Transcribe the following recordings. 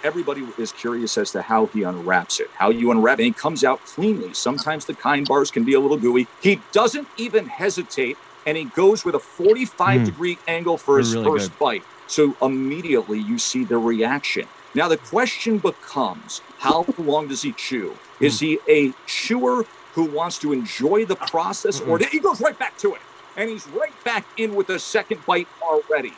everybody is curious as to how he unwraps it, how you unwrap it. And he comes out cleanly. Sometimes the kind bars can be a little gooey. He doesn't even hesitate, and he goes with a 45-degree angle for his really first bite. So immediately you see the reaction. Now the question becomes, how long does he chew? Is he a chewer who wants to enjoy the process, or he goes right back to it? And he's right back in with the second bite already.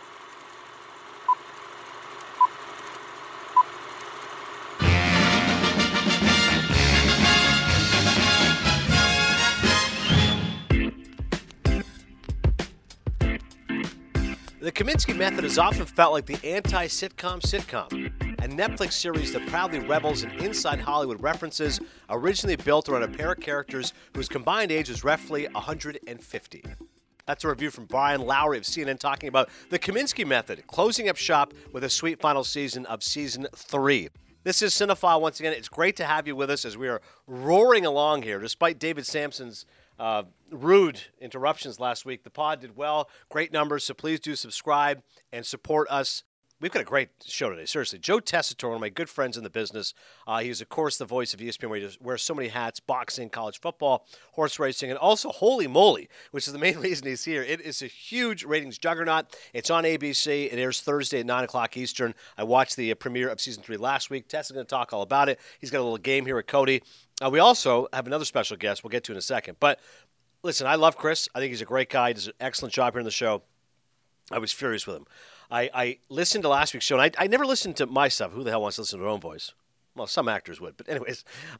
The Kominsky Method has often felt like the anti-sitcom sitcom, a Netflix series that proudly revels in inside Hollywood references, originally built around a pair of characters whose combined age is roughly 150. That's a review from Brian Lowry of CNN talking about The Kominsky Method, closing up shop with a sweet final season of Season 3. This is Cinephile once again. It's great to have you with us as we are roaring along here, despite David Sampson's rude interruptions last week. The pod did well, great numbers, so please do subscribe and support us. We've got a great show today, seriously. Joe Tessitore, one of my good friends in the business. He is, of course, the voice of ESPN, where he wears so many hats: boxing, college football, horse racing, and also Holy Moly, which is the main reason he's here. It is a huge ratings juggernaut. It's on ABC. It airs Thursday at 9 o'clock Eastern. I watched the premiere of Season 3 last week. Tess is going to talk all about it. He's got a little game here with Cody. We also have another special guest we'll get to in a second. But listen, I love Chris. I think he's a great guy. He does an excellent job here on the show. I was furious with him. I listened to last week's show, and I never listened to my stuff. Who the hell wants to listen to their own voice? Well, some actors would. But anyways,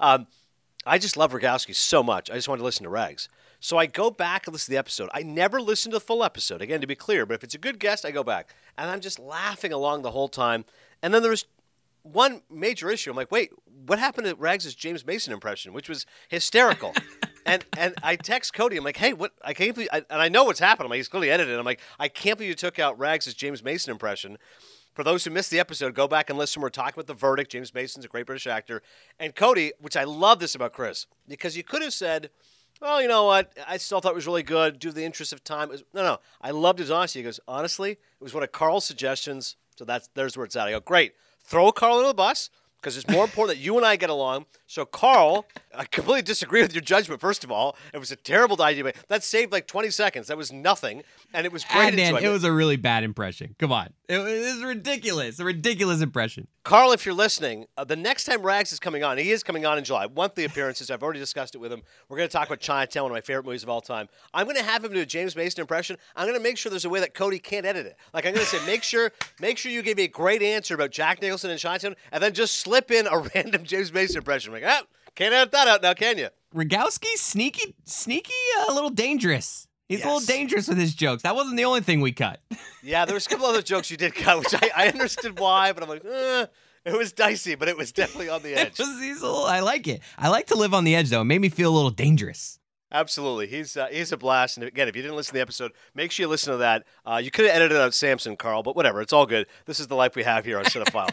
I just love Rogowski so much. I just wanted to listen to Rags. So I go back and listen to the episode. I never listen to the full episode, again, to be clear. But if it's a good guest, I go back. And I'm just laughing along the whole time. And then there was one major issue. I'm like, wait, what happened to Rags' James Mason impression, which was hysterical? And I text Cody. I'm like, hey, what? I can't believe, and I know what's happened. I'm like, he's clearly edited. I'm like, I can't believe you took out Rags' James Mason impression. For those who missed the episode, go back and listen. We're talking about The Verdict. James Mason's a great British actor. And Cody, which I love this about Chris, because you could have said, well, you know what? I still thought it was really good. Due to the interest of time. No. I loved his honesty. He goes, honestly, it was one of Carl's suggestions. So there's where it's at. I go, great. Throw Carl under the bus, because it's more important that you and I get along. So, Carl, I completely disagree with your judgment, first of all. It was a terrible idea. But that saved like 20 seconds. That was nothing. And it was great. Man, it was a really bad impression. Come on. It was ridiculous. A ridiculous impression. Carl, if you're listening, the next time Rags is coming on, he is coming on in July. Monthly appearances. I've already discussed it with him. We're going to talk about Chinatown, one of my favorite movies of all time. I'm going to have him do a James Mason impression. I'm going to make sure there's a way that Cody can't edit it. Like, I'm going to say, make sure you give me a great answer about Jack Nicholson and Chinatown, and then just slip in a random James Mason impression. I'm like, can't edit that out now, can you? Rogowski's sneaky, a little dangerous. He's a little dangerous with his jokes. That wasn't the only thing we cut. Yeah, there was a couple other jokes you did cut, which I understood why, but I'm like, it was dicey, but it was definitely on the edge. I like it. I like to live on the edge, though. It made me feel a little dangerous. Absolutely. He's a blast. And again, if you didn't listen to the episode, make sure you listen to that. You could have edited out Samson, Carl, but whatever. It's all good. This is the life we have here on Cinephile.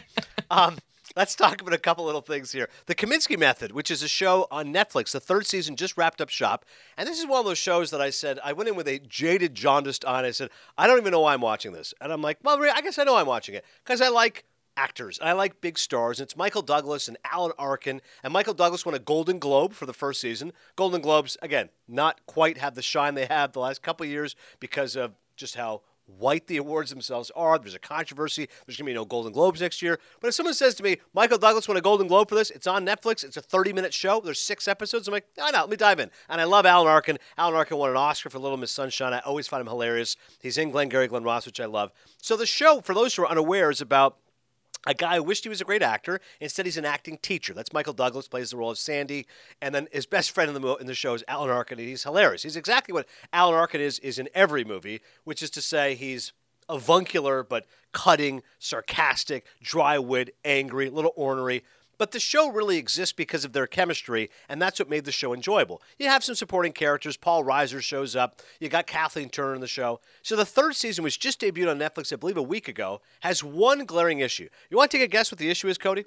Let's talk about a couple little things here. The Kominsky Method, which is a show on Netflix. The third season just wrapped up shop. And this is one of those shows that I said, I went in with a jaded, jaundiced eye, and I said, I don't even know why I'm watching this. And I'm like, well, I guess I know I'm watching it. Because I like actors. I like big stars. It's Michael Douglas and Alan Arkin. And Michael Douglas won a Golden Globe for the first season. Golden Globes, again, not quite have the shine they have the last couple of years because of just how white the awards themselves are. There's a controversy. There's going to be no Golden Globes next year. But if someone says to me, Michael Douglas won a Golden Globe for this, it's on Netflix, it's a 30-minute show, there's 6 episodes, I'm like, no, let me dive in. And I love Alan Arkin. Alan Arkin won an Oscar for Little Miss Sunshine. I always find him hilarious. He's in Glengarry Glen Ross, which I love. So the show, for those who are unaware, is about a guy who wished he was a great actor. Instead, he's an acting teacher. That's Michael Douglas, plays the role of Sandy. And then his best friend in the show is Alan Arkin, and he's hilarious. He's exactly what Alan Arkin is in every movie, which is to say he's avuncular but cutting, sarcastic, dry-wit, angry, a little ornery. But the show really exists because of their chemistry, and that's what made the show enjoyable. You have some supporting characters. Paul Reiser shows up. You got Kathleen Turner in the show. So the third season, which just debuted on Netflix, I believe, a week ago, has one glaring issue. You want to take a guess what the issue is, Cody?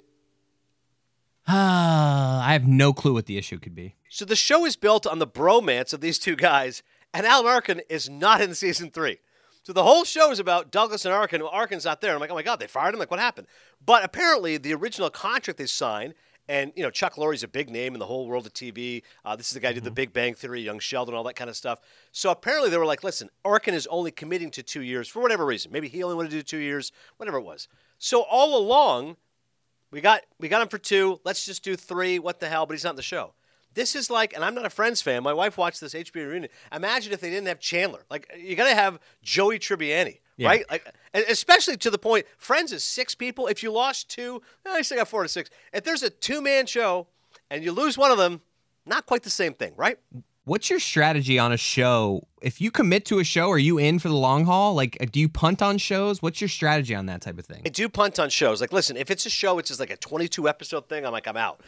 I have no clue what the issue could be. So the show is built on the bromance of these two guys, and Alan Arkin is not in season 3. So the whole show is about Douglas and Arkin. Arkin's not there. I'm like, oh my God, they fired him? Like, what happened? But apparently the original contract they signed, and, Chuck Lorre's a big name in the whole world of TV. This is the guy who did The Big Bang Theory, Young Sheldon, all that kind of stuff. So apparently they were like, listen, Arkin is only committing to 2 years for whatever reason. Maybe he only wanted to do 2 years, whatever it was. So all along, we got him for 2. Let's just do 3. What the hell? But he's not in the show. This is like, and I'm not a Friends fan. My wife watched this HBO reunion. Imagine if they didn't have Chandler. Like, you got to have Joey Tribbiani, right? Like, and especially to the point, Friends is 6 people. If you lost 2, I still got 4 to 6. If there's a 2-man show and you lose one of them, not quite the same thing, right? What's your strategy on a show? If you commit to a show, are you in for the long haul? Like, do you punt on shows? What's your strategy on that type of thing? I do punt on shows. Like, listen, if it's a show which is like a 22-episode thing, I'm out.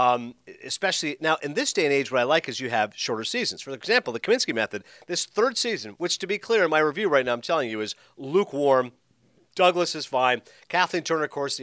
Especially now, in this day and age, what I like is you have shorter seasons. For example, the Kaminsky Method, this 3rd season, which to be clear in my review right now, I'm telling you, is lukewarm. Douglas is fine. Kathleen Turner, of course,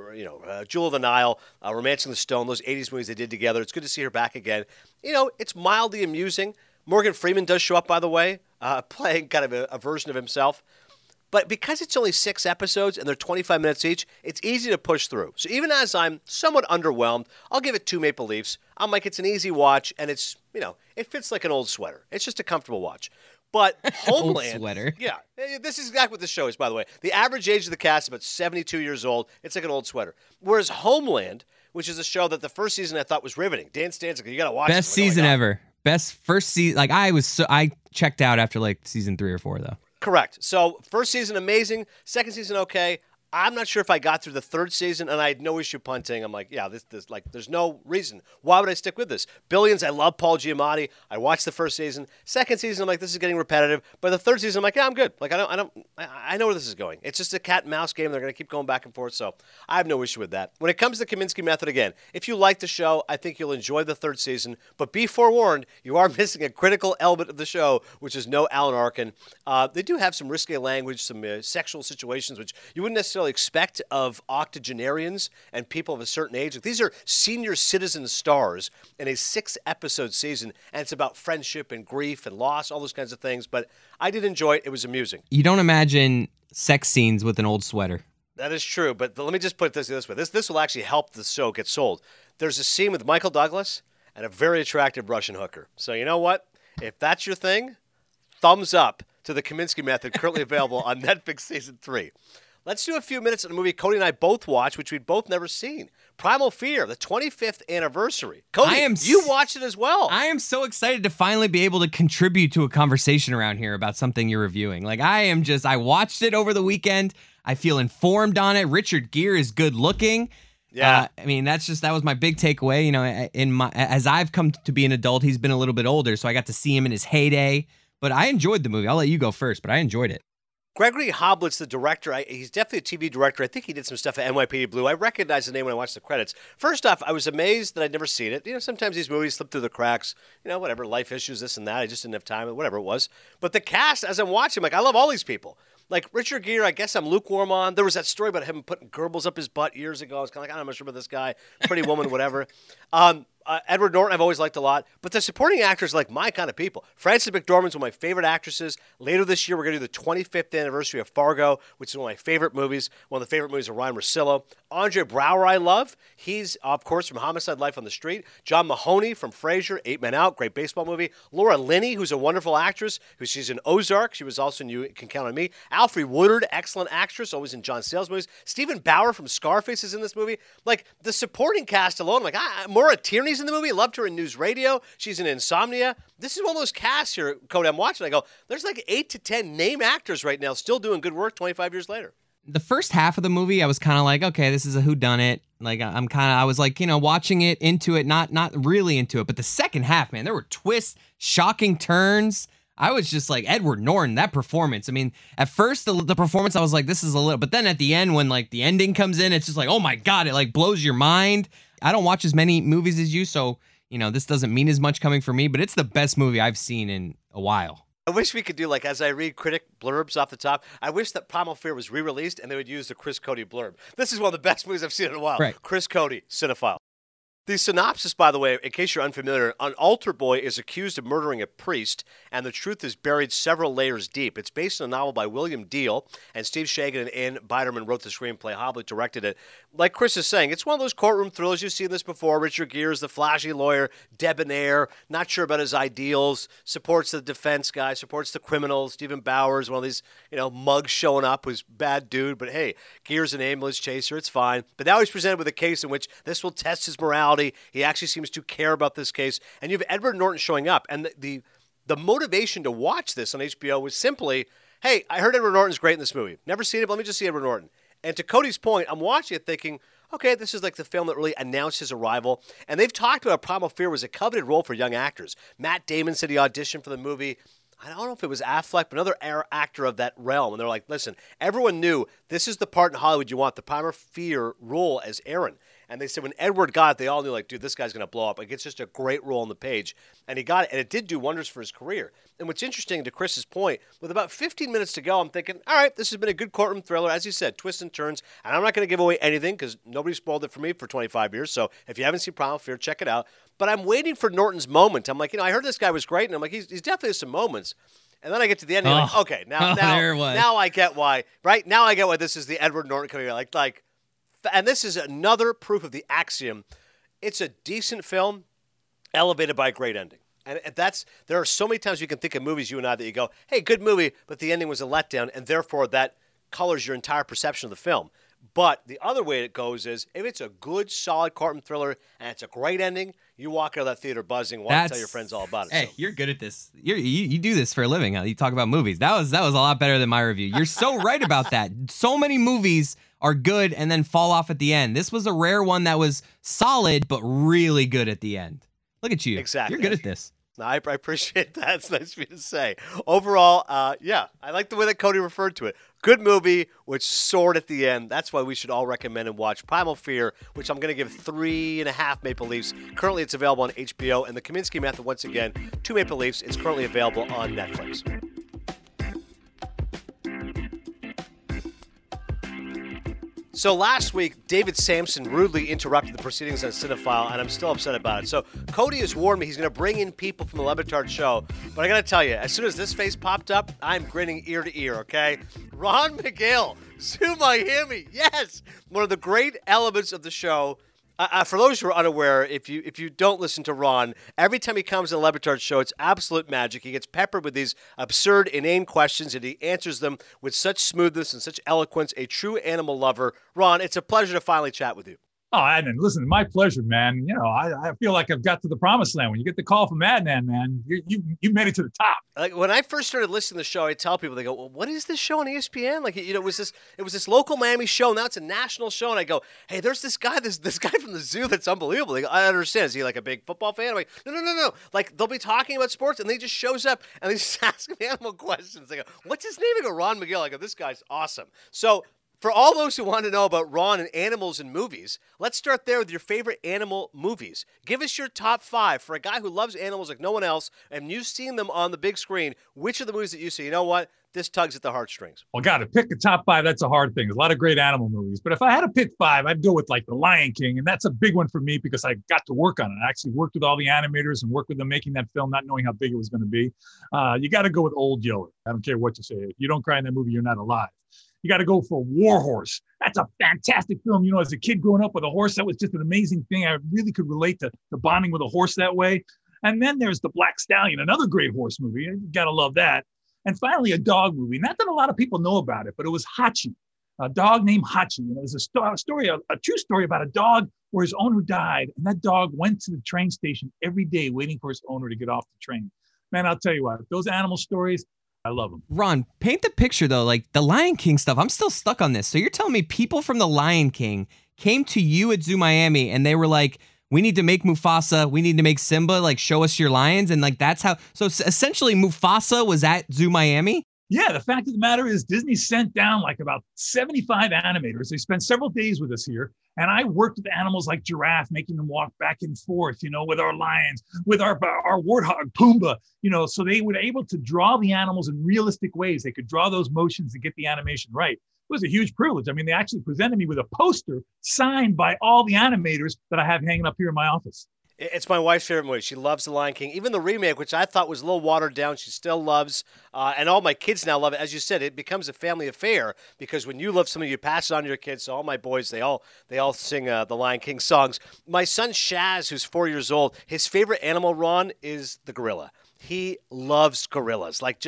Jewel of the Nile, Romancing the Stone, those 80s movies they did together. It's good to see her back again. It's mildly amusing. Morgan Freeman does show up, by the way, playing kind of a version of himself. But because it's only 6 episodes and they're 25 minutes each, it's easy to push through. So even as I'm somewhat underwhelmed, I'll give it 2 Maple Leafs. I'm like, it's an easy watch, and it's, it fits like an old sweater. It's just a comfortable watch. But Homeland, old sweater. Yeah, this is exactly what this show is, by the way. The average age of the cast is about 72 years old. It's like an old sweater. Whereas Homeland, which is a show that the first season I thought was riveting. Dan Stanzik, you got to watch it. Best season ever. Best first season. Like, I checked out after like season 3 or 4 though. Correct. So first season amazing. Second season okay. I'm not sure if I got through the 3rd season, and I had no issue punting. I'm like, yeah, this there's no reason. Why would I stick with this? Billions, I love Paul Giamatti. I watched the 1st season. 2nd season, I'm like, this is getting repetitive. But the 3rd season, I'm like, yeah, I'm good. Like, I know where this is going. It's just a cat and mouse game. They're going to keep going back and forth, so I have no issue with that. When it comes to the Kaminsky Method, again, if you like the show, I think you'll enjoy the 3rd season. But be forewarned, you are missing a critical element of the show, which is no Alan Arkin. They do have some risque language, some sexual situations, which you wouldn't necessarily expect of octogenarians and people of a certain age. Like, these are senior citizen stars in a 6-episode season, and it's about friendship and grief and loss, all those kinds of things. But I did enjoy it. It was amusing. You don't imagine sex scenes with an old sweater. That is true, but let me just put it this way. This will actually help the show get sold. There's a scene with Michael Douglas and a very attractive Russian hooker. So you know what? If that's your thing, thumbs up to the Kaminsky Method, currently available on Netflix Season 3. Let's do a few minutes on a movie Cody and I both watched, which we'd both never seen. Primal Fear, the 25th anniversary. Cody, you watched it as well. I am so excited to finally be able to contribute to a conversation around here about something you're reviewing. Like, I watched it over the weekend. I feel informed on it. Richard Gere is good looking. Yeah. That was my big takeaway. As I've come to be an adult, he's been a little bit older, so I got to see him in his heyday. But I enjoyed the movie. I'll let you go first, but I enjoyed it. Gregory Hoblitz, the director, he's definitely a TV director. I think he did some stuff at NYPD Blue. I recognized the name when I watched the credits. First off, I was amazed that I'd never seen it. Sometimes these movies slip through the cracks. Whatever, life issues, this and that. I just didn't have time, whatever it was. But the cast, as I'm watching, I love all these people. Like Richard Gere, I guess I'm lukewarm on. There was that story about him putting Goebbels up his butt years ago. I was kind of like, I'm not sure about this guy. Pretty Woman, whatever. Edward Norton, I've always liked a lot. But the supporting actors are like my kind of people. Frances McDormand's one of my favorite actresses. Later this year, we're going to do the 25th anniversary of Fargo, which is one of my favorite movies. One of the favorite movies of Ryan Russillo. Andre Braugher, I love. He's, of course, from Homicide: Life on the Street. John Mahoney from Frasier, 8 Men Out, great baseball movie. Laura Linney, who's a wonderful actress, she's in Ozark. She was also in You Can Count on Me. Alfre Woodard, excellent actress, always in John Sayles movies. Stephen Bauer from Scarface is in this movie. Like, the supporting cast alone, Maura Tierney's in the movie. Loved her in News Radio. She's in Insomnia. This is one of those casts here, Cody, I'm watching. I go, there's like 8 to 10 name actors right now still doing good work 25 years later. The first half of the movie, I was kind of like, okay, this is a whodunit. Like, I was like, watching it, into it, not really into it. But the second half, man, there were twists, shocking turns. I was just like, Edward Norton, that performance. I mean, at first, the performance, I was like, this is a little, but then at the end, when like the ending comes in, it's just like, oh my God, it like blows your mind. I don't watch as many movies as you, so, this doesn't mean as much coming from me, but it's the best movie I've seen in a while. I wish we could do, like, as I read critic blurbs off the top, I wish that Primal Fear was re-released and they would use the Chris Cody blurb. This is one of the best movies I've seen in a while. Right. Chris Cody, cinephile. The synopsis, by the way, in case you're unfamiliar, an altar boy is accused of murdering a priest, and the truth is buried several layers deep. It's based on a novel by William Deal, and Steve Shagan and Ann Biderman wrote the screenplay. Hoblet directed it. Like Chris is saying, it's one of those courtroom thrillers. You've seen this before. Richard Gere is the flashy lawyer, debonair, not sure about his ideals, supports the defense guy, supports the criminals. Stephen Bowers, one of these, mugs showing up, who's a bad dude, but hey, Gere's an ambulance chaser. It's fine. But now he's presented with a case in which this will test his morality. He actually seems to care about this case. And you have Edward Norton showing up. And the motivation to watch this on HBO was simply, hey, I heard Edward Norton's great in this movie. Never seen it, but let me just see Edward Norton. And to Cody's point, I'm watching it thinking, okay, this is like the film that really announced his arrival. And they've talked about Primal Fear was a coveted role for young actors. Matt Damon said he auditioned for the movie. I don't know if it was Affleck, but another actor of that realm. And they're like, listen, everyone knew this is the part in Hollywood you want, the Primal Fear role as Aaron. And they said when Edward got it, they all knew, like, dude, this guy's going to blow up. Like, it's just a great role on the page. And he got it, and it did do wonders for his career. And what's interesting, to Chris's point, with about 15 minutes to go, I'm thinking, all right, this has been a good courtroom thriller. As you said, twists and turns. And I'm not going to give away anything because nobody spoiled it for me for 25 years. So if you haven't seen Primal Fear, check it out. But I'm waiting for Norton's moment. I'm like, I heard this guy was great. And I'm like, he's definitely has some moments. And then I get to the end, and you're like, okay, now I get why, right? Now I get why this is the Edward Norton coming here. Like, and this is another proof of the axiom. It's a decent film, elevated by a great ending. And there are so many times you can think of movies, you and I, that you go, hey, good movie, but the ending was a letdown, and therefore that colors your entire perception of the film. But the other way it goes is, if it's a good, solid courtroom thriller, and it's a great ending, you walk out of that theater buzzing, want to tell your friends all about it. Hey, so. You're good at this. You do this for a living. Huh? You talk about movies. That was a lot better than my review. You're so right about that. So many movies are good and then fall off at the end. This was a rare one that was solid, but really good at the end. Look at you. Exactly. You're good at this. No, I appreciate that. It's nice for you to say. Overall, I like the way that Cody referred to it. Good movie, which soared at the end. That's why we should all recommend and watch Primal Fear, which I'm going to give 3.5 Maple Leafs. Currently, it's available on HBO. And The Kaminsky Method, once again, 2 Maple Leafs. It's currently available on Netflix. So last week, David Sampson rudely interrupted the proceedings on Cinephile, and I'm still upset about it. So Cody has warned me he's going to bring in people from the Le Batard show, but I got to tell you, as soon as this face popped up, I'm grinning ear to ear, okay? Ron McGill, Zoo Miami, yes! One of the great elements of the show. For those who are unaware, if you don't listen to Ron, every time he comes on the Le Batard show, it's absolute magic. He gets peppered with these absurd, inane questions, and he answers them with such smoothness and such eloquence. A true animal lover. Ron, it's a pleasure to finally chat with you. Oh, Adnan, listen, my pleasure, man. I feel like I've got to the promised land. When you get the call from Adnan, man, you made it to the top. Like when I first started listening to the show, I tell people, they go, well, what is this show on ESPN? Like, it was this local Miami show. Now it's a national show. And I go, hey, there's this guy from the zoo that's unbelievable. They go, I understand. Is he like a big football fan? I'm like, no. Like, they'll be talking about sports, and he just shows up, and they just ask him animal questions. They go, what's his name? I go, Ron McGill. I go, this guy's awesome. So, for all those who want to know about Ron and animals and movies, let's start there with your favorite animal movies. Give us your top 5 for a guy who loves animals like no one else, and you've seen them on the big screen. Which of the movies that you say, you know what, this tugs at the heartstrings? Well, got to pick a top 5. That's a hard thing. There's a lot of great animal movies. But if I had to pick 5, I'd go with like The Lion King. And that's a big one for me because I got to work on it. I actually worked with all the animators and worked with them making that film, not knowing how big it was going to be. You got to go with Old Yeller. I don't care what you say. If you don't cry in that movie, you're not alive. You got to go for War Horse. That's a fantastic film. As a kid growing up with a horse, that was just an amazing thing. I really could relate to bonding with a horse that way. And then there's The Black Stallion, another great horse movie. You got to love that. And finally, a dog movie. Not that a lot of people know about it, but it was Hachi, a dog named Hachi. And it was a true story about a dog where his owner died. And that dog went to the train station every day waiting for his owner to get off the train. Man, I'll tell you what, those animal stories, I love them. Ron, paint the picture, though. Like the Lion King stuff, I'm still stuck on this. So you're telling me people from the Lion King came to you at Zoo Miami and they were like, we need to make Mufasa, we need to make Simba, like show us your lions. And like that's how, so essentially Mufasa was at Zoo Miami? Yeah, the fact of the matter is Disney sent down like about 75 animators. They spent several days with us here. And I worked with animals like Giraffe, making them walk back and forth, with our lions, with our warthog, Pumbaa, so they were able to draw the animals in realistic ways. They could draw those motions to get the animation right. was a huge privilege. I mean, they actually presented me with a poster signed by all the animators that I have hanging up here in my office. It's my wife's favorite movie. She loves The Lion King. Even the remake, which I thought was a little watered down, she still loves. And all my kids now love it. As you said, it becomes a family affair because when you love something, you pass it on to your kids. So all my boys, they all sing the Lion King songs. My son Shaz, who's 4 years old, his favorite animal, Ron, is the gorilla. He loves gorillas. Like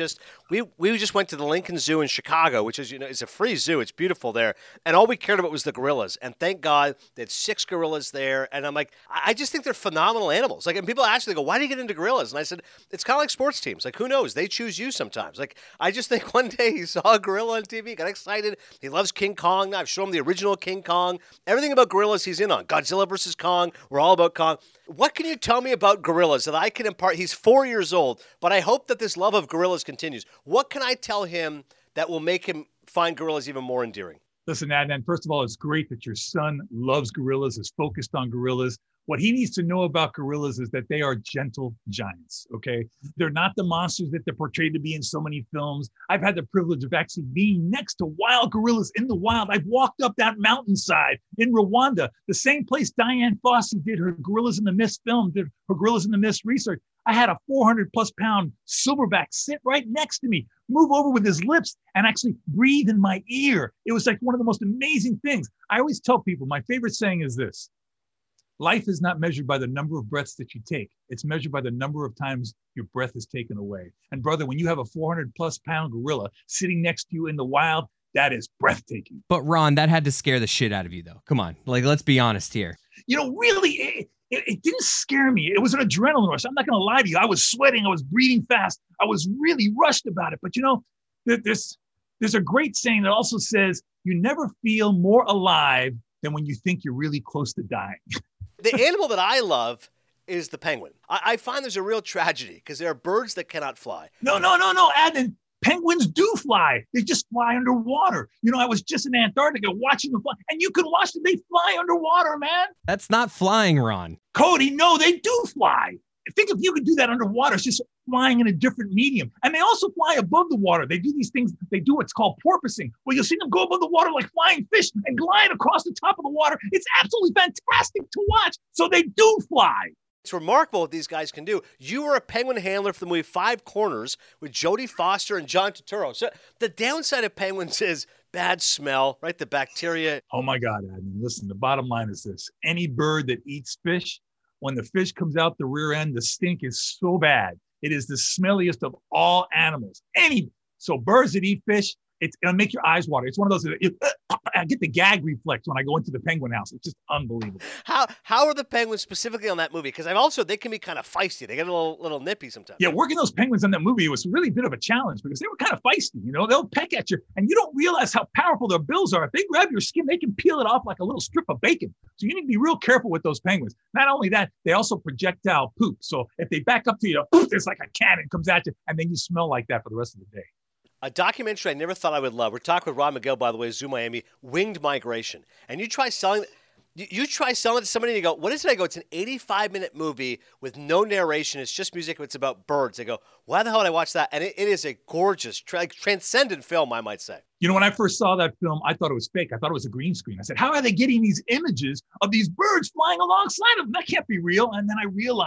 we just went to the Lincoln Zoo in Chicago, which is, it's a free zoo. It's beautiful there. And all we cared about was the gorillas. And thank God they had 6 gorillas there. And I'm like, I just think they're phenomenal animals. Like, and people ask me, they go, why do you get into gorillas? And I said, it's kind of like sports teams. Like, who knows? They choose you sometimes. Like, I just think one day he saw a gorilla on TV, got excited. He loves King Kong. Now I've shown him the original King Kong. Everything about gorillas he's in on. Godzilla versus Kong. We're all about Kong. What can you tell me about gorillas that I can impart? He's 4 years old, but I hope that this love of gorillas continues. What can I tell him that will make him find gorillas even more endearing? Listen, Adnan, first of all, it's great that your son loves gorillas, is focused on gorillas. What he needs to know about gorillas is that they are gentle giants, okay? They're not the monsters that they're portrayed to be in so many films. I've had the privilege of actually being next to wild gorillas in the wild. I've walked up that mountainside in Rwanda, the same place Diane Fossey did her Gorillas in the Mist film, did her Gorillas in the Mist research. I had a 400+ pound silverback sit right next to me, move over with his lips and actually breathe in my ear. It was like one of the most amazing things. I always tell people, my favorite saying is this: life is not measured by the number of breaths that you take. It's measured by the number of times your breath is taken away. And brother, when you have a 400+ pound gorilla sitting next to you in the wild, that is breathtaking. But Ron, that had to scare the shit out of you though. Come on, like, let's be honest here. Really, it didn't scare me. It was an adrenaline rush. I'm not going to lie to you. I was sweating. I was breathing fast. I was really rushed about it. But there's a great saying that also says, you never feel more alive than when you think you're really close to dying. The animal that I love is the penguin. I find there's a real tragedy because there are birds that cannot fly. No, Adnan. Penguins do fly. They just fly underwater. I was just in Antarctica watching them fly, and you can watch them. They fly underwater, man. That's not flying, Ron. Cody, no, they do fly. Think if you could do that underwater. It's just flying in a different medium. And they also fly above the water. They do these things. They do what's called porpoising, where you'll see them go above the water like flying fish and glide across the top of the water. It's absolutely fantastic to watch. So they do fly. It's remarkable what these guys can do. You were a penguin handler for the movie Five Corners with Jodie Foster and John Turturro. So the downside of penguins is bad smell, right? The bacteria. Oh my God, Adam. Listen, the bottom line is this. Any bird that eats fish, when the fish comes out the rear end, the stink is so bad. It is the smelliest of all animals. So birds that eat fish, it'll make your eyes water. It's one of those, I get the gag reflex when I go into the penguin house. It's just unbelievable. How are the penguins specifically on that movie? Because they can be kind of feisty. They get a little nippy sometimes. Yeah, working those penguins on that movie was really a bit of a challenge because they were kind of feisty. They'll peck at you and you don't realize how powerful their bills are. If they grab your skin, they can peel it off like a little strip of bacon. So you need to be real careful with those penguins. Not only that, they also projectile poop. So if they back up to you, there's like a cannon comes at you and then you smell like that for the rest of the day. A documentary I never thought I would love. We're talking with Ron Miguel, by the way, Zoo Miami, Winged Migration. And you try selling it to somebody and you go, what is it? I go, it's an 85-minute movie with no narration. It's just music. It's about birds. They go, why the hell did I watch that? And it is a gorgeous, transcendent film, I might say. When I first saw that film, I thought it was fake. I thought it was a green screen. I said, how are they getting these images of these birds flying alongside of them? That can't be real. And then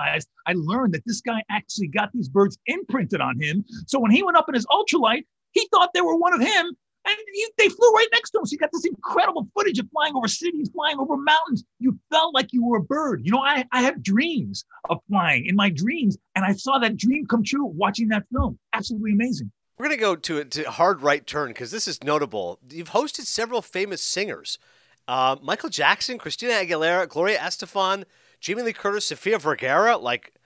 I learned that this guy actually got these birds imprinted on him. So when he went up in his ultralight, he thought they were one of him, and they flew right next to him. So you got this incredible footage of flying over cities, flying over mountains. You felt like you were a bird. I have dreams of flying in my dreams, and I saw that dream come true watching that film. Absolutely amazing. We're going to go to a hard right turn because this is notable. You've hosted several famous singers. Michael Jackson, Christina Aguilera, Gloria Estefan, Jamie Lee Curtis, Sofia Vergara.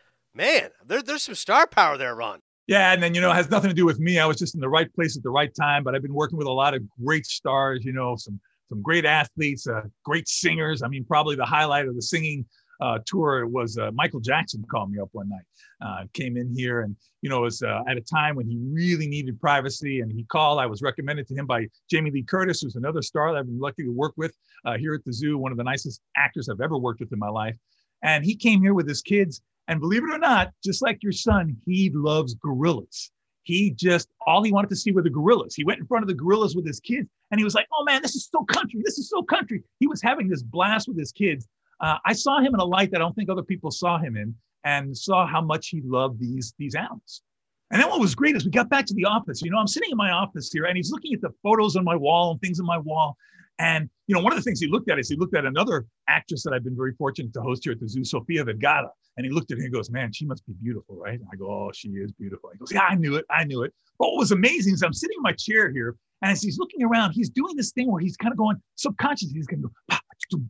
Man, there's some star power there, Ron. Yeah, and then, it has nothing to do with me. I was just in the right place at the right time, but I've been working with a lot of great stars, some great athletes, great singers. I mean, probably the highlight of the singing tour was Michael Jackson called me up one night, came in here and, it was at a time when he really needed privacy and he called. I was recommended to him by Jamie Lee Curtis, who's another star that I've been lucky to work with here at the zoo, one of the nicest actors I've ever worked with in my life. And he came here with his kids. And believe it or not, just like your son, he loves gorillas. all he wanted to see were the gorillas. He went in front of the gorillas with his kids and he was like, oh man, this is so country. This is so country. He was having this blast with his kids. I saw him in a light that I don't think other people saw him in, and saw how much he loved these animals. And then what was great is we got back to the office. I'm sitting in my office here and he's looking at the photos on my wall and things on my wall. And, one of the things he looked at is he looked at another actress that I've been very fortunate to host here at the zoo, Sofia Vergara. And he looked at her and goes, man, she must be beautiful, right? I go, oh, she is beautiful. He goes, yeah, I knew it. But what was amazing is I'm sitting in my chair here, and as he's looking around, he's doing this thing where he's kind of going subconsciously. He's going to go,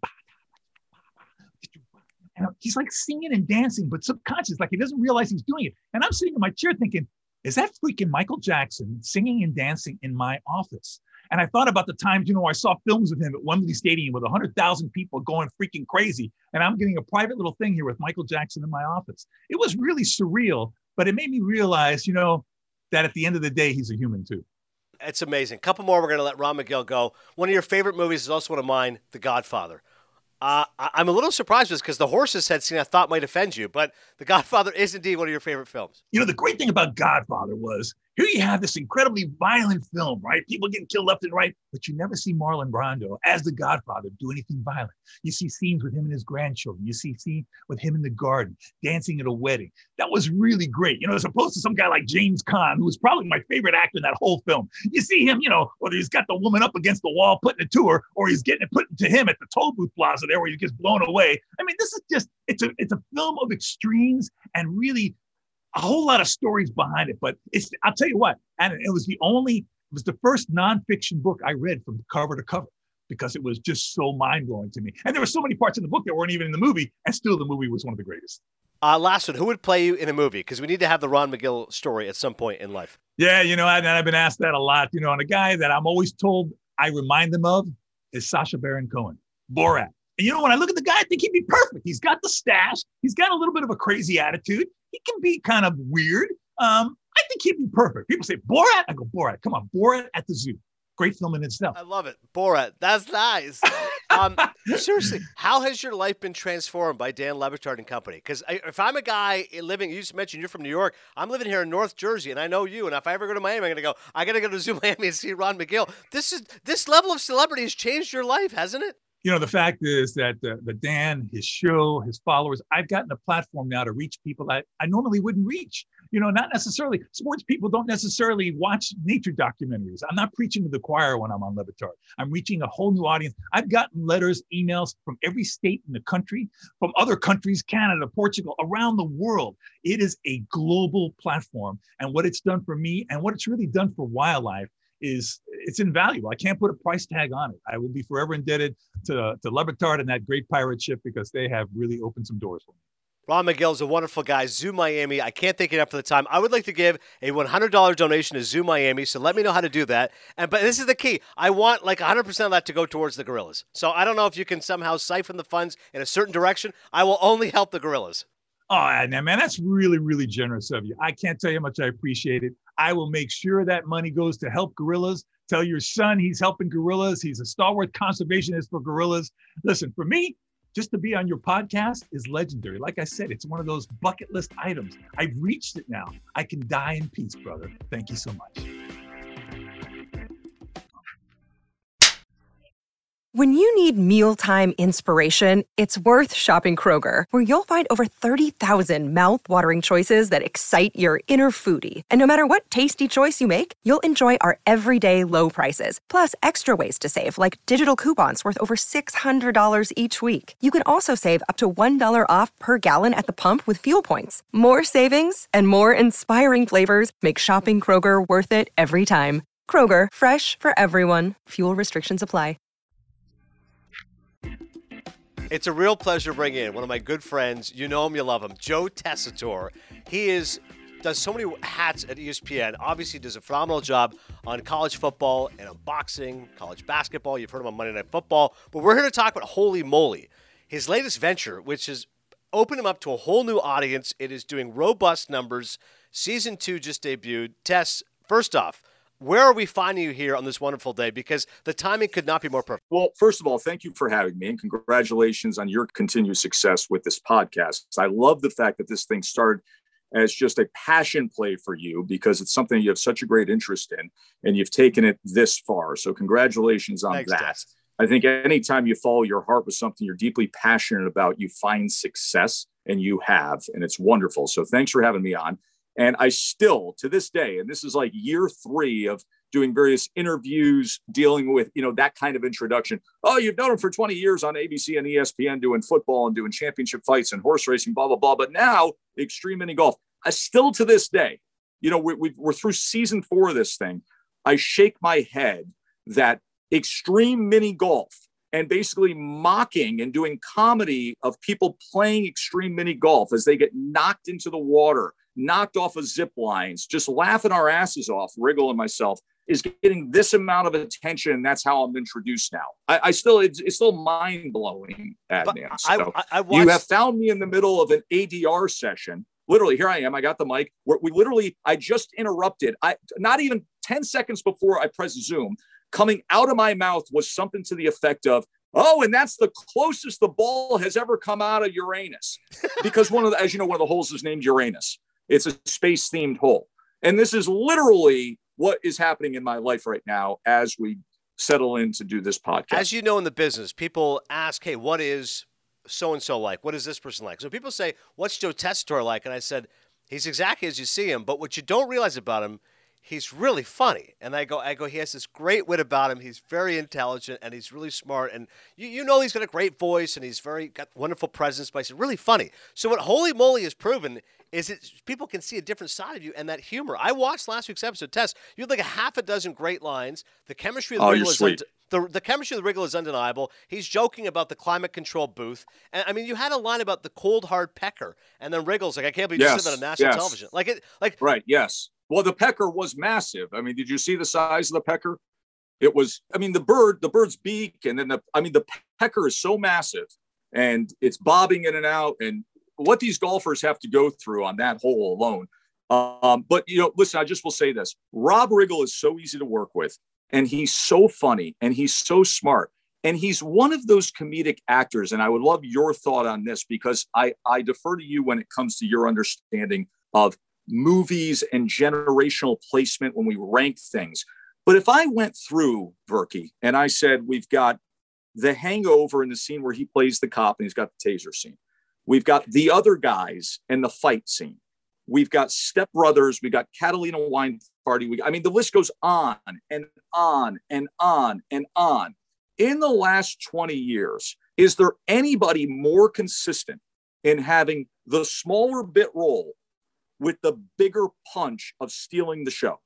and he's like singing and dancing, but subconscious, like he doesn't realize he's doing it. And I'm sitting in my chair thinking, is that freaking Michael Jackson singing and dancing in my office? And I thought about the times, I saw films of him at Wembley Stadium with 100,000 people going freaking crazy. And I'm getting a private little thing here with Michael Jackson in my office. It was really surreal, but it made me realize, that at the end of the day, he's a human too. It's amazing. A couple more, we're going to let Ron Magill go. One of your favorite movies is also one of mine, The Godfather. I'm a little surprised because the horses had seen I thought might offend you, but The Godfather is indeed one of your favorite films. The great thing about Godfather was here you have this incredibly violent film, right? People getting killed left and right, but you never see Marlon Brando as the Godfather do anything violent. You see scenes with him and his grandchildren. You see scenes with him in the garden, dancing at a wedding. That was really great. As opposed to some guy like James Caan, who was probably my favorite actor in that whole film. You see him, whether he's got the woman up against the wall putting it to her, or he's getting it put to him at the toll booth plaza there where he gets blown away. I mean, this is just, it's a film of extremes and really a whole lot of stories behind it. But I'll tell you what, and it was the first nonfiction book I read from cover to cover because it was just so mind-blowing to me. And there were so many parts in the book that weren't even in the movie, and still the movie was one of the greatest. Last one, who would play you in a movie? Because we need to have the Ron Magill story at some point in life. Yeah, I've been asked that a lot, and a guy that I'm always told I remind them of is Sacha Baron Cohen, Borat. And when I look at the guy, I think he'd be perfect. He's got the stash. He's got a little bit of a crazy attitude. He can be kind of weird. I think he'd be perfect. People say, Borat? I go, Borat. Come on, Borat at the Zoo. Great film in itself. I love it. Borat. That's nice. Seriously, how has your life been transformed by Dan Le Batard and company? Because if I'm a guy living, you just mentioned you're from New York. I'm living here in North Jersey, and I know you. And if I ever go to Miami, I got to go to Zoo Miami and see Ron Magill. This level of celebrity has changed your life, hasn't it? The fact is that the Dan, his show, his followers, I've gotten a platform now to reach people that I normally wouldn't reach. Not necessarily, sports people don't necessarily watch nature documentaries. I'm not preaching to the choir when I'm on Le Batard. I'm reaching a whole new audience. I've gotten letters, emails from every state in the country, from other countries, Canada, Portugal, around the world. It is a global platform. And what it's done for me and what it's really done for wildlife it's invaluable. I can't put a price tag on it. I will be forever indebted to Le Batard and that great pirate ship because they have really opened some doors for me. Ron Magill is a wonderful guy. Zoo Miami, I can't thank you enough for the time. I would like to give a $100 donation to Zoo Miami, so let me know how to do that. But this is the key. I want like 100% of that to go towards the gorillas. So I don't know if you can somehow siphon the funds in a certain direction. I will only help the gorillas. Oh, man, that's really, really generous of you. I can't tell you how much I appreciate it. I will make sure that money goes to help gorillas. Tell your son he's helping gorillas. He's a stalwart conservationist for gorillas. Listen, for me, just to be on your podcast is legendary. Like I said, it's one of those bucket list items. I've reached it now. I can die in peace, brother. Thank you so much. When you need mealtime inspiration, it's worth shopping Kroger, where you'll find over 30,000 mouth-watering choices that excite your inner foodie. And no matter what tasty choice you make, you'll enjoy our everyday low prices, plus extra ways to save, like digital coupons worth over $600 each week. You can also save up to $1 off per gallon at the pump with fuel points. More savings and more inspiring flavors make shopping Kroger worth it every time. Kroger, fresh for everyone. Fuel restrictions apply. It's a real pleasure to bring in one of my good friends. You know him, you love him, Joe Tessitore. He does so many hats at ESPN. Obviously does a phenomenal job on college football and on boxing, college basketball. You've heard him on Monday Night Football. But we're here to talk about Holy Moly, his latest venture, which has opened him up to a whole new audience. It is doing robust numbers. Season 2 just debuted. Tess, first off, where are we finding you here on this wonderful day? Because the timing could not be more perfect. Well, first of all, thank you for having me, and congratulations on your continued success with this podcast. I love the fact that this thing started as just a passion play for you because it's something you have such a great interest in and you've taken it this far. So congratulations on Thanks, that. Tess. I think anytime you follow your heart with something you're deeply passionate about, you find success, and you have, and it's wonderful. So thanks for having me on. And I still, to this day, and this is like year 3 of doing various interviews, dealing with, that kind of introduction. Oh, you've known him for 20 years on ABC and ESPN doing football and doing championship fights and horse racing, blah, blah, blah. But now extreme mini golf. I still, to this day, we're through season 4 of this thing. I shake my head that extreme mini golf and basically mocking and doing comedy of people playing extreme mini golf as they get knocked into the water, knocked off of zip lines, just laughing our asses off, Riggle and myself, is getting this amount of attention. And that's how I'm introduced now. It's still mind blowing, Adnan. So you have found me in the middle of an ADR session. Literally, here I am. I got the mic. I just interrupted. Not even 10 seconds before I pressed Zoom, coming out of my mouth was something to the effect of, oh, and that's the closest the ball has ever come out of Uranus. Because one of the holes is named Uranus. It's a space-themed hole. And this is literally what is happening in my life right now as we settle in to do this podcast. As you know, in the business, people ask, hey, what is so-and-so like? What is this person like? So people say, what's Joe Tessitore like? And I said, he's exactly as you see him. But what you don't realize about him, he's really funny. And I go, he has this great wit about him. He's very intelligent and he's really smart. And he's got a great voice and he's got wonderful presence, but he's really funny. So what Holy Moly has proven is people can see a different side of you and that humor. I watched last week's episode, Tess. You had like a half a dozen great lines. The chemistry of the the chemistry of the Riggle is undeniable. He's joking about the climate control booth. And I mean, you had a line about the cold hard pecker. And then Riggle's like, I can't believe you said that on national television. Right, yes. Well, the pecker was massive. I mean, did you see the size of the pecker? It was, the bird's beak, and then the pecker is so massive, and it's bobbing in and out, and what these golfers have to go through on that hole alone. But, listen, I just will say this. Rob Riggle is so easy to work with, and he's so funny, and he's so smart, and he's one of those comedic actors, and I would love your thought on this, because I defer to you when it comes to your understanding of movies and generational placement when we rank things. But if I went through Verky and I said, we've got The Hangover in the scene where he plays the cop and he's got the taser scene. We've got The Other Guys and the fight scene. We've got Step Brothers. We've got Catalina Wine Party. The list goes on and on and on and on. In the last 20 years, is there anybody more consistent in having the smaller bit role with the bigger punch of stealing the show?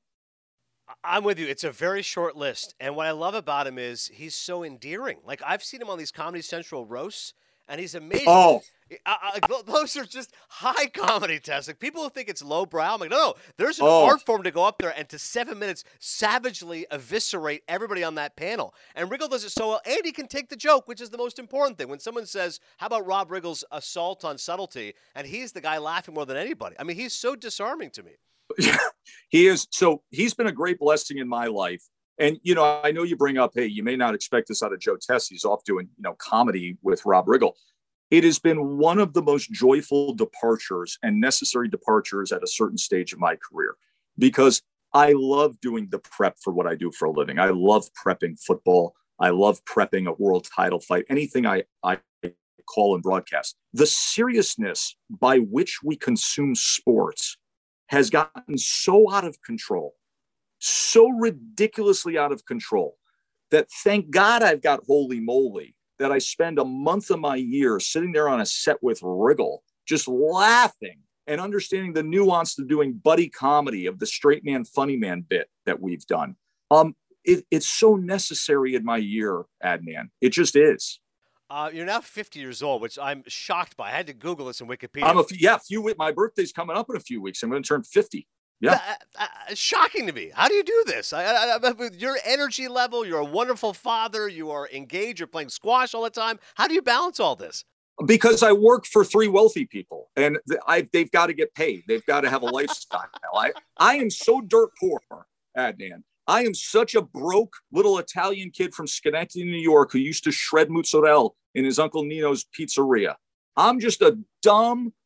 I'm with you. It's a very short list. And what I love about him is he's so endearing. Like, I've seen him on these Comedy Central roasts, and he's amazing. Oh. Those are just high comedy tests. Like, people who think it's lowbrow, I'm like, no. There's an art form to go up there and to 7 minutes savagely eviscerate everybody on that panel. And Riggle does it so well, and he can take the joke, which is the most important thing. When someone says, how about Rob Riggle's assault on subtlety? And he's the guy laughing more than anybody. I mean, he's so disarming to me. He is. So he's been a great blessing in my life. And, I know you bring up, hey, you may not expect this out of Joe Tess. He's off doing, comedy with Rob Riggle. It has been one of the most joyful departures and necessary departures at a certain stage of my career, because I love doing the prep for what I do for a living. I love prepping football. I love prepping a world title fight, anything I call and broadcast. The seriousness by which we consume sports has gotten so out of control, so ridiculously out of control, that thank God I've got Holy Moly, that I spend a month of my year sitting there on a set with Riggle, just laughing and understanding the nuance of doing buddy comedy of the straight man, funny man bit that we've done. It's so necessary in my year, Adnan. It just is. You're now 50 years old, which I'm shocked by. I had to Google this in Wikipedia. My birthday's coming up in a few weeks. I'm going to turn 50. Yeah. Shocking to me. How do you do this? With your energy level, you're a wonderful father. You are engaged. You're playing squash all the time. How do you balance all this? Because I work for 3 wealthy people, and they've got to get paid. They've got to have a lifestyle. I am so dirt poor, Adnan. I am such a broke little Italian kid from Schenectady, New York, who used to shred mozzarella in his Uncle Nino's pizzeria. I'm just a dumb,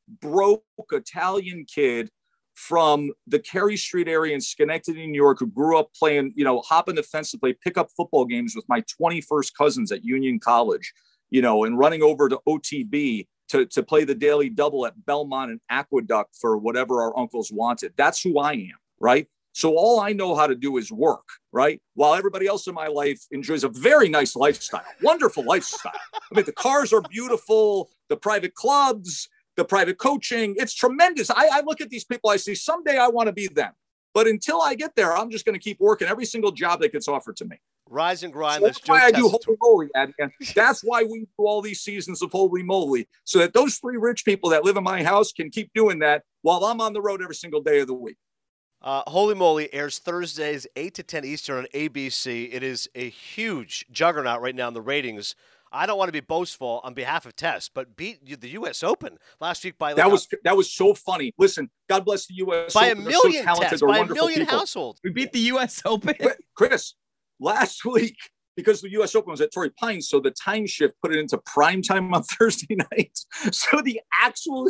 broke Italian kid from the Cary Street area in Schenectady, New York, who grew up playing, hopping the fence to play pickup football games with my 21st cousins at Union College, and running over to OTB to play the daily double at Belmont and Aqueduct for whatever our uncles wanted. That's who I am, right? So all I know how to do is work, right? While everybody else in my life enjoys a very nice lifestyle, wonderful lifestyle. I mean, the cars are beautiful, the private clubs, the private coaching, it's tremendous. I look at these people, I say, someday I want to be them. But until I get there, I'm just going to keep working every single job that gets offered to me. Rise and grind. So that's why I do Holy Moly, and that's why we do all these seasons of Holy Moly, so that those 3 rich people that live in my house can keep doing that while I'm on the road every single day of the week. Holy Moly airs Thursdays, 8 to 10 Eastern on ABC. It is a huge juggernaut right now in the ratings. I don't want to be boastful on behalf of Tess, but beat the U.S. Open last week by that was so funny. Listen, God bless the U.S. by Open. a million, so talented, Tess, by a million people. households. We beat the U.S. Open. Chris, last week, because the U.S. Open was at Torrey Pines, so the time shift put it into prime time on Thursday night. So the actual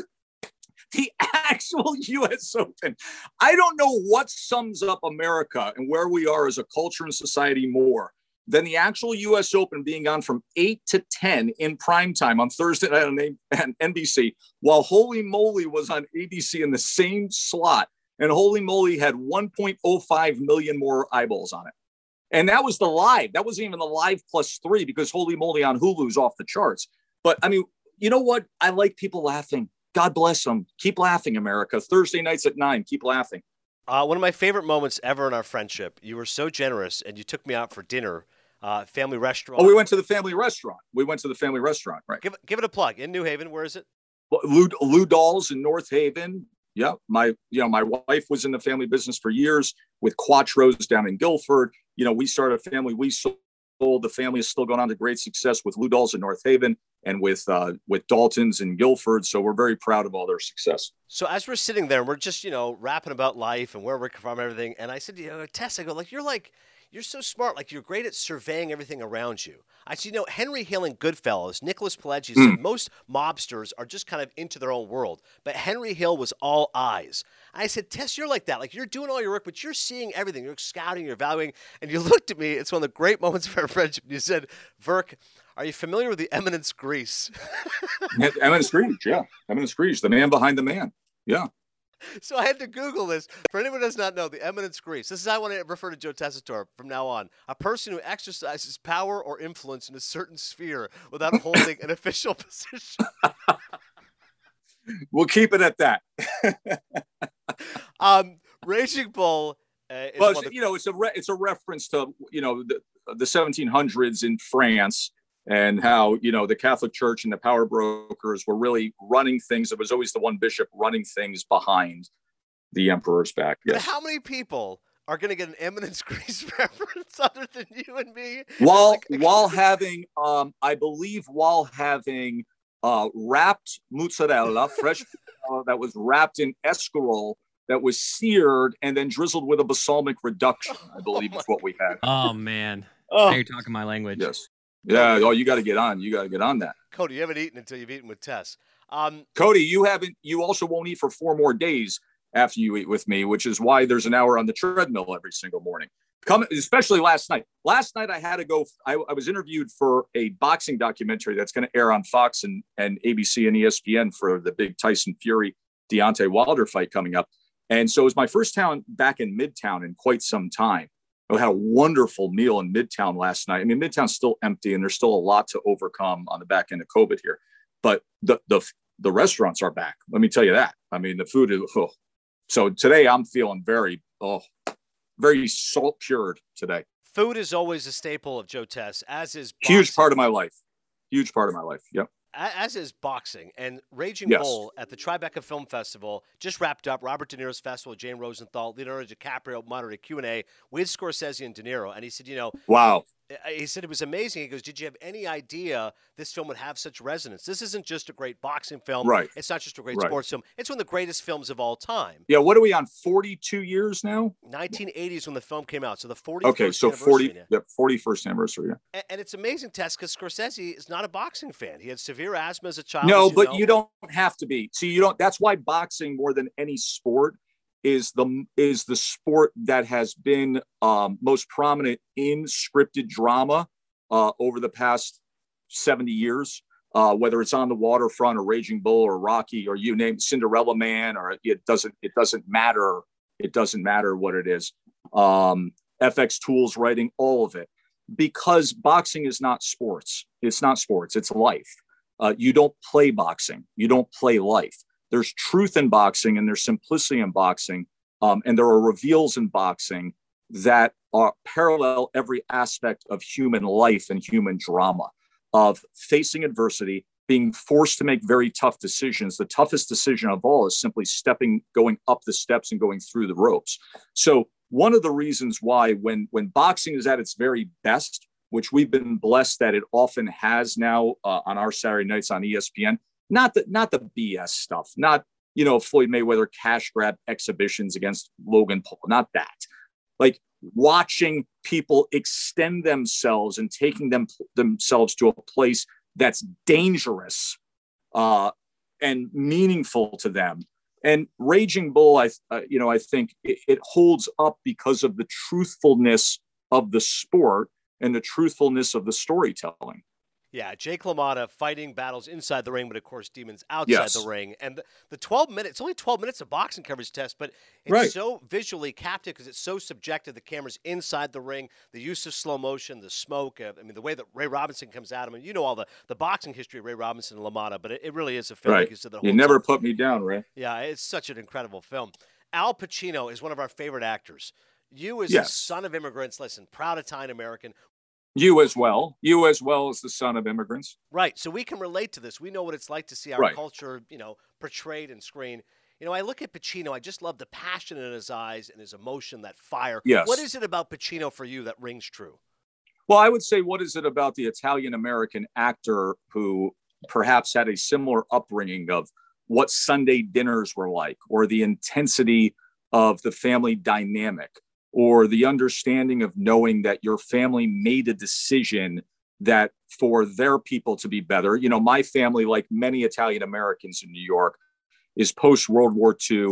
U.S. Open, I don't know what sums up America and where we are as a culture and society more than the actual U.S. Open being on from 8 to 10 in prime time on Thursday night on NBC, while Holy Moly was on ABC in the same slot. And Holy Moly had 1.05 million more eyeballs on it. And that was the live. That wasn't even the live +3 because Holy Moly on Hulu's off the charts. But, I mean, you know what? I like people laughing. God bless them. Keep laughing, America. Thursday nights at 9. Keep laughing. One of my favorite moments ever in our friendship, you were so generous and you took me out for dinner. Family restaurant. Oh, we went to the family restaurant. Right. Give it a plug. In New Haven, where is it? Lou Dolls in North Haven. Yeah, my wife was in the family business for years with Quattro's down in Guilford. We started a family. We sold. The family is still going on to great success with Lou Dolls in North Haven and with Dalton's in Guilford. So we're very proud of all their success. So as we're sitting there, we're just rapping about life and where we're from, everything. And I said, Tess, I go you're so smart. Like, you're great at surveying everything around you. I said, Henry Hill in Goodfellas, Nicholas Pileggi said most mobsters are just kind of into their own world. But Henry Hill was all eyes. I said, Tess, you're like that. Like, you're doing all your work, but you're seeing everything. You're scouting, you're valuing. And you looked at me. It's one of the great moments of our friendship. You said, Verk, are you familiar with the Eminence Grease? Eminence Grease, yeah. Eminence Grease, the man behind the man. Yeah. So I had to Google this. For anyone who does not know, the Eminence Grease. This is how I want to refer to Joe Tessitore from now on. A person who exercises power or influence in a certain sphere without holding an official position. We'll keep it at that. Raging Bull. It's a reference to the 1700s in France. And how, the Catholic Church and the power brokers were really running things. It was always the one bishop running things behind the emperor's back. Yes. But how many people are going to get an Eminence Grease reference other than you and me? While having wrapped mozzarella, fresh that was wrapped in escarole, that was seared and then drizzled with a balsamic reduction, I believe is what we had. Oh, man. Now you're talking my language. Yes. Yeah. Oh, you got to get on. You got to get on that. Cody, you haven't eaten until you've eaten with Tess. Cody, you also won't eat for 4 more days after you eat with me, which is why there's an hour on the treadmill every single morning. Especially last night. Last night I had to go. I was interviewed for a boxing documentary that's going to air on Fox and ABC and ESPN for the big Tyson Fury Deontay Wilder fight coming up. And so it was my first time back in Midtown in quite some time. I had a wonderful meal in Midtown last night. I mean, Midtown's still empty and there's still a lot to overcome on the back end of COVID here. But the restaurants are back. Let me tell you that. I mean, the food is, so today I'm feeling very salt cured today. Food is always a staple of Joe Tess, as is boxing. Huge part of my life. Yep. As is boxing. And Raging Yes. Bull at the Tribeca Film Festival just wrapped up. Robert De Niro's festival, Jane Rosenthal, Leonardo DiCaprio, moderated Q&A with Scorsese and De Niro. And he said, wow. He said it was amazing. He goes, did you have any idea this film would have such resonance? This isn't just a great boxing film. Right. It's not just a great Right. sports film. It's one of the greatest films of all time. Yeah, what are we on, 42 years now? 1980s when the film came out, so the 41st Okay, so anniversary. 41st anniversary. Yeah. And it's amazing, Tess, because Scorsese is not a boxing fan. He had severe asthma as a child. No, as but know. you don't have to be. See, you don't. That's why boxing, more than any sport, is the sport that has been most prominent in scripted drama over the past 70 years. Whether it's On the Waterfront or Raging Bull or Rocky or you name Cinderella Man, or it doesn't matter. It doesn't matter what it is. FX Tools writing, all of it, because boxing is not sports. It's not sports. It's life. You don't play boxing. You don't play life. There's truth in boxing and there's simplicity in boxing. And there are reveals in boxing that are parallel every aspect of human life and human drama, of facing adversity, being forced to make very tough decisions. The toughest decision of all is simply going up the steps and going through the ropes. So one of the reasons why when boxing is at its very best, which we've been blessed that it often has now on our Saturday nights on ESPN, not the BS stuff, not, Floyd Mayweather cash grab exhibitions against Logan Paul, not that. Like watching people extend themselves and taking themselves to a place that's dangerous and meaningful to them. And Raging Bull, I think it holds up because of the truthfulness of the sport and the truthfulness of the storytelling. Yeah, Jake LaMotta fighting battles inside the ring, but of course demons outside the ring. And the 12 minutes, it's only 12 minutes of boxing coverage, Test, but it's so visually captive because it's so subjective. The camera's inside the ring, the use of slow motion, the smoke. The way that Ray Robinson comes at him. And you know all the boxing history of Ray Robinson and LaMotta, but it really is a film. Right. Like you said, you never put me down, Ray. Yeah, it's such an incredible film. Al Pacino is one of our favorite actors. You as a son of immigrants, listen, proud Italian-American. You as well as the son of immigrants. Right. So we can relate to this. We know what it's like to see our culture, portrayed in screen. I look at Pacino. I just love the passion in his eyes and his emotion, that fire. Yes. What is it about Pacino for you that rings true? Well, I would say, what is it about the Italian-American actor who perhaps had a similar upbringing of what Sunday dinners were like, or the intensity of the family dynamic, or the understanding of knowing that your family made a decision that for their people to be better. My family, like many Italian Americans in New York, is post-World War II,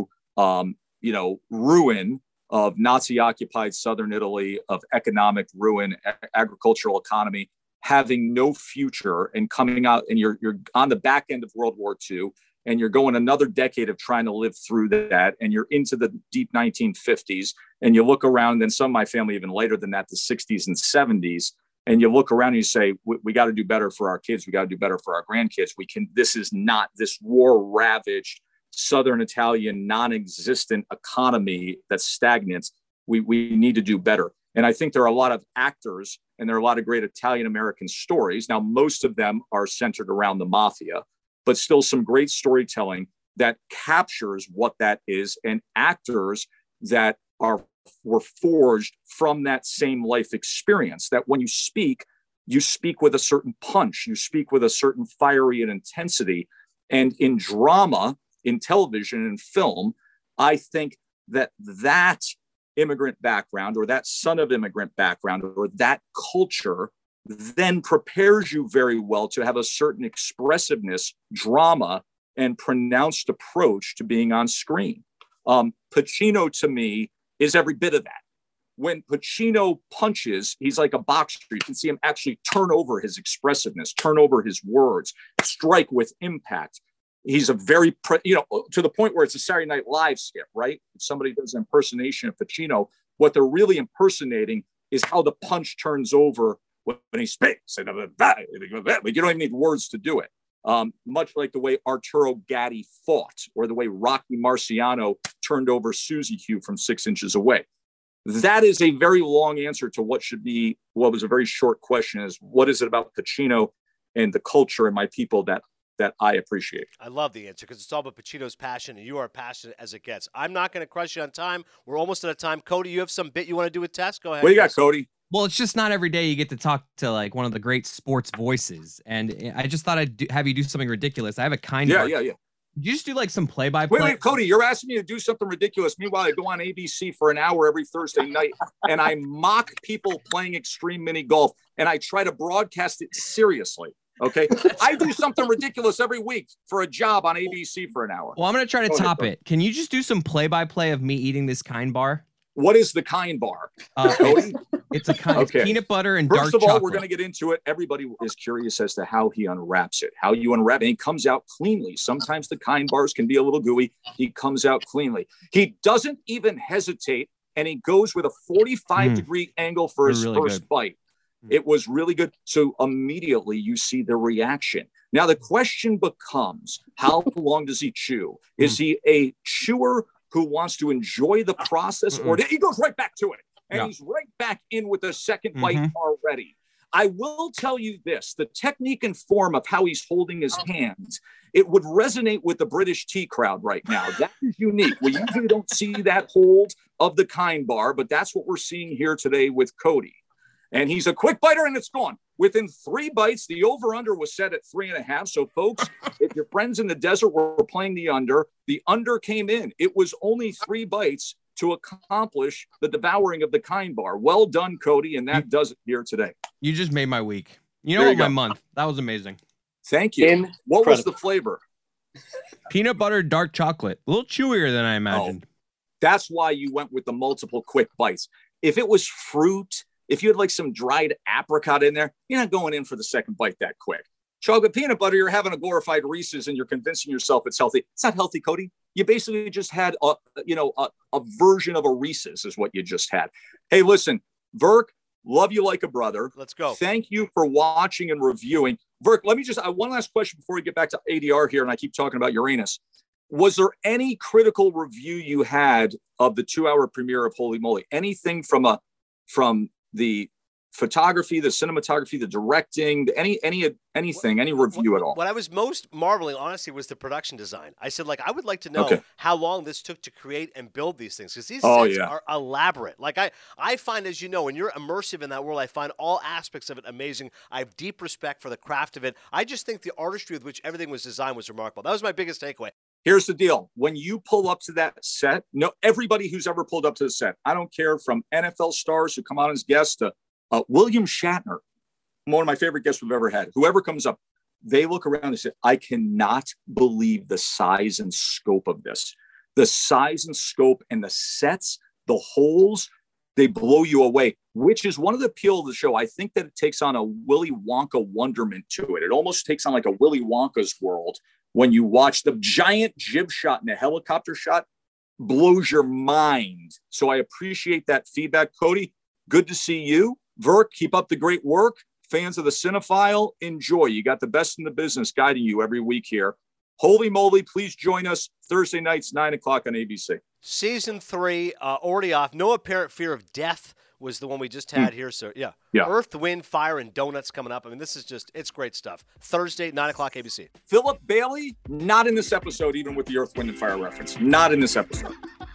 ruin of Nazi-occupied southern Italy, of economic ruin, agricultural economy, having no future, and coming out, and you're on the back end of World War II, and you're going another decade of trying to live through that, and you're into the deep 1950s, and you look around, and some of my family even later than that, the 60s and 70s, and you look around and you say, we got to do better for our kids. We got to do better for our grandkids. This is not this war-ravaged Southern Italian non-existent economy that's stagnant. We need to do better. And I think there are a lot of actors and there are a lot of great Italian-American stories. Now, most of them are centered around the mafia, but still some great storytelling that captures what that is, and actors that were forged from that same life experience, that when you speak with a certain punch, you speak with a certain fiery and intensity. And in drama, in television and film, I think that immigrant background, or that son of immigrant background, or that culture then prepares you very well to have a certain expressiveness, drama, and pronounced approach to being on screen. Pacino, to me, is every bit of that. When Pacino punches, he's like a boxer. You can see him actually turn over his expressiveness, turn over his words, strike with impact. He's a very, to the point where it's a Saturday Night Live skit, right? If somebody does an impersonation of Pacino, what they're really impersonating is how the punch turns over when he speaks. Like, you don't even need words to do it. Much like the way Arturo Gatti fought, or the way Rocky Marciano turned over Susie Q from 6 inches away. That is a very long answer to what was a very short question, is what is it about Pacino and the culture and my people that I appreciate? I love the answer, because it's all about Pacino's passion, and you are passionate as it gets. I'm not going to crush you on time. We're almost out of time. Cody, you have some bit you want to do with Tess? Go ahead. What do you got, Cody? Well, it's just not every day you get to talk to like one of the great sports voices. And I just thought I'd have you do something ridiculous. I have a kind bar. Yeah. You just do like some play-by-play. Wait, Cody, you're asking me to do something ridiculous. Meanwhile, I go on ABC for an hour every Thursday night and I mock people playing extreme mini golf and I try to broadcast it seriously. Okay. I do something ridiculous every week for a job on ABC for an hour. Well, I'm going to try to top it. Can you just do some play-by-play of me eating this kind bar? What is the kind bar? It's a kind of peanut butter and dark chocolate. First of all, we're going to get into it. Everybody is curious as to how he unwraps it, how you unwrap it. And he comes out cleanly. Sometimes the kind bars can be a little gooey. He comes out cleanly. He doesn't even hesitate, and he goes with a 45-degree angle for his first bite. It was really good. So immediately you see the reaction. Now, the question becomes, how long does he chew? Is he a chewer who wants to enjoy the process, or he goes right back to it? And he's right back in with a second bite already. I will tell you this, the technique and form of how he's holding his hands, it would resonate with the British tea crowd right now. That is unique. We usually don't see that hold of the kind bar, but that's what we're seeing here today with Cody. And he's a quick biter and it's gone. Within 3 bites, the over-under was set at 3.5. So, folks, if your friends in the desert were playing the under came in. It was only 3 bites to accomplish the devouring of the kind bar. Well done, Cody, and that does it here today. You just made my week. You know what? My month. That was amazing. Thank you. What was the flavor? Peanut butter, dark chocolate. A little chewier than I imagined. That's why you went with the multiple quick bites. If it was fruit, if you had like some dried apricot in there, you're not going in for the second bite that quick. Chocolate peanut butter, you're having a glorified Reese's and you're convincing yourself it's healthy. It's not healthy, Cody. You basically just had a version of a Reese's is what you just had. Hey, listen, Verk, love you like a brother. Let's go. Thank you for watching and reviewing. Verk, let me just, one last question before we get back to ADR here, and I keep talking about Uranus. Was there any critical review you had of the 2-hour premiere of Holy Moly? Anything from the photography, the cinematography, the directing, anything, any review at all? What I was most marveling, honestly, was the production design. I said, I would like to know how long this took to create and build these things, because these sets are elaborate. I find, as you know, when you're immersive in that world, I find all aspects of it amazing. I have deep respect for the craft of it. I just think the artistry with which everything was designed was remarkable. That was my biggest takeaway. Here's the deal. When you pull up to that set, everybody who's ever pulled up to the set, I don't care, from NFL stars who come on as guests to William Shatner, one of my favorite guests we've ever had, whoever comes up, they look around and say, I cannot believe the size and scope of this. The size and scope and the sets, the holes, they blow you away, which is one of the appeal of the show. I think that it takes on a Willy Wonka wonderment to it. It almost takes on like a Willy Wonka's world. When you watch the giant jib shot and the helicopter shot, blows your mind. So I appreciate that feedback. Cody, good to see you. Verk, keep up the great work. Fans of the Cinephile, enjoy. You got the best in the business guiding you every week here. Holy moly, please join us Thursday nights, 9 o'clock on ABC. Season 3, already off. No Apparent Fear of Death was the one we just had here. So, yeah. Earth, Wind, Fire, and Donuts coming up. I mean, this is just, it's great stuff. Thursday, 9 o'clock, ABC. Philip Bailey, not in this episode, even with the Earth, Wind, and Fire reference. Not in this episode.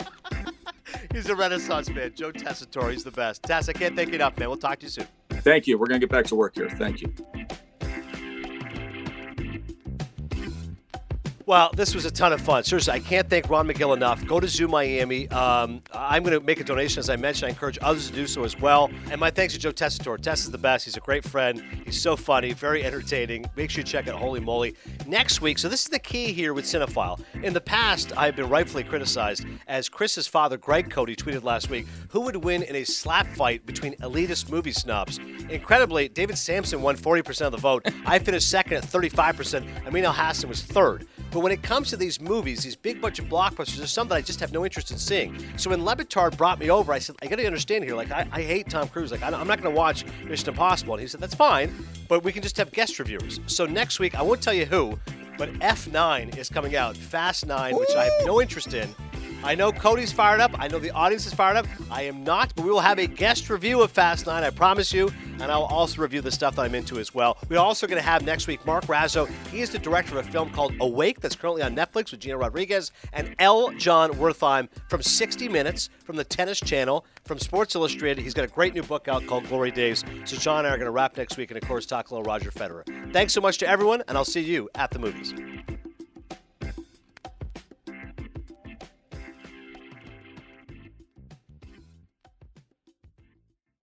He's a Renaissance man. Joe Tessitore, he's the best. Tess, I can't thank you enough, man. We'll talk to you soon. Thank you. We're going to get back to work here. Thank you. Well, this was a ton of fun. Seriously, I can't thank Ron McGill enough. Go to Zoo Miami. I'm going to make a donation, as I mentioned. I encourage others to do so as well. And my thanks to Joe Tessitore. Tess is the best. He's a great friend. He's so funny, very entertaining. Make sure you check out Holy Moly. Next week, so this is the key here with Cinephile. In the past, I've been rightfully criticized, as Chris's father, Greg Cody, tweeted last week, who would win in a slap fight between elitist movie snobs. Incredibly, David Sampson won 40% of the vote. I finished second at 35%. Amin Al-Hassan was third. But when it comes to these movies, these big budget blockbusters, there's some that I just have no interest in seeing. So when Le Batard brought me over, I said, I got to understand here, I hate Tom Cruise. I'm not going to watch Mission Impossible. And he said, that's fine, but we can just have guest reviewers. So next week, I won't tell you who, but F9 is coming out, Fast 9, which I have no interest in. I know Cody's fired up. I know the audience is fired up. I am not, but we will have a guest review of Fast 9, I promise you, and I'll also review the stuff that I'm into as well. We're also going to have next week Mark Razzo. He is the director of a film called Awake that's currently on Netflix with Gina Rodriguez, and L. John Wertheim from 60 Minutes, from the Tennis Channel, from Sports Illustrated. He's got a great new book out called Glory Days. So John and I are going to wrap next week and, of course, talk a little Roger Federer. Thanks so much to everyone, and I'll see you at the movies.